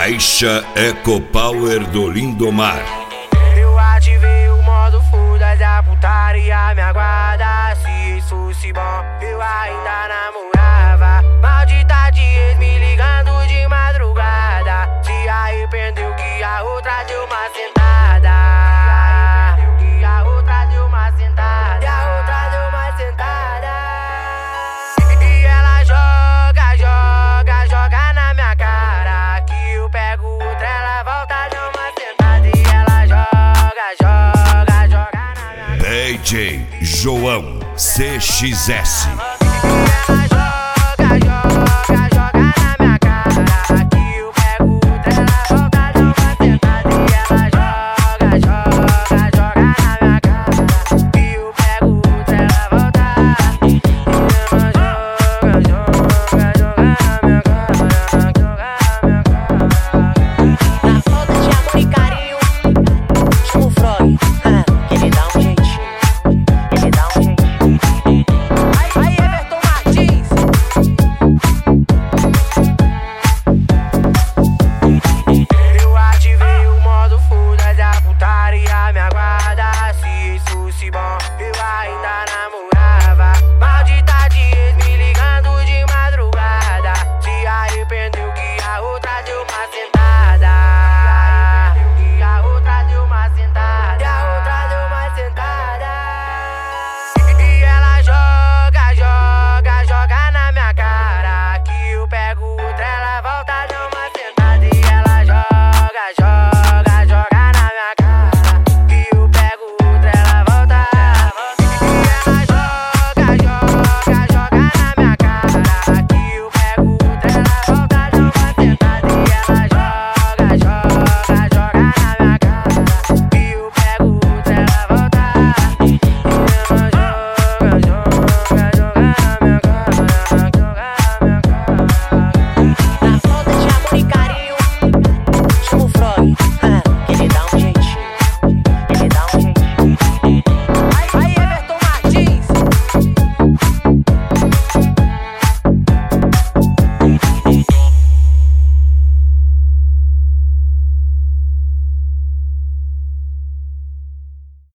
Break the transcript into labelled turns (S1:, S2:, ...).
S1: Caixa EcoPower do Lindomar.
S2: Eu ativei o modo foda da putaria, me aguarda. Se isso fosse bom, eu ainda namorava. Maldita de ex me ligando de madrugada. Se arrependeu que a outra deu uma sentada. Que a outra deu uma sentada. E a outra deu uma sentada. E ela joga na minha cara. Que eu pego outra, ela volta, deu uma sentada. E ela joga na minha cara.
S1: DJ João CXS.